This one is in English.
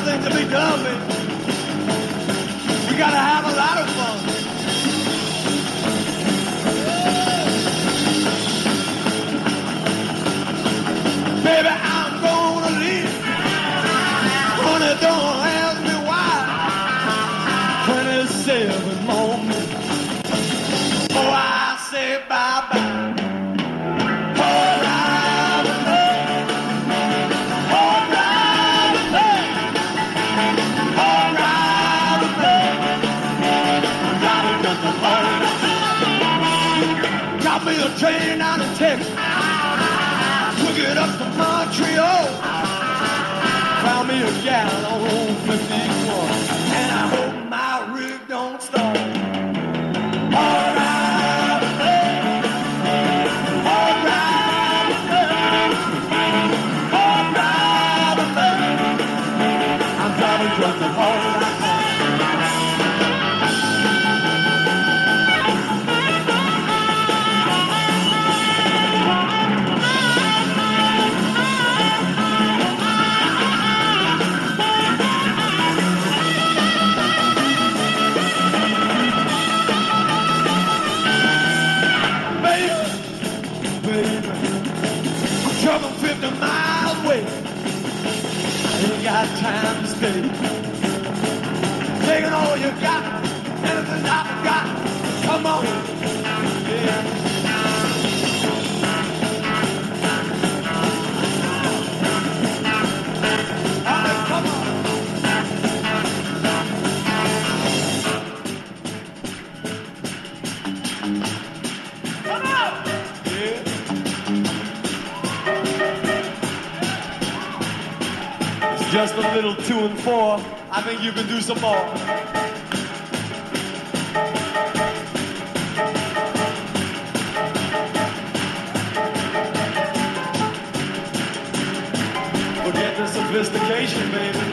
things to be done, baby. We gotta have a lot of fun. Baby, I'm gonna leave. Honey, don't ask me why. 27 more minutes. Oh, I say bye-bye. Got me a train out of Texas, took it up to Montreal, found me a gal on Route 51, and I hope my rig don't stall. All right, all right, all right, I'm driving just the all right. Trouble 50 miles away. Ain't got time to stay. Taking all you got, anything I've got. Come on, yeah. Come on. Come on. Yeah. Just a little 2 and 4. I think you can do some more. Forget the sophistication, baby.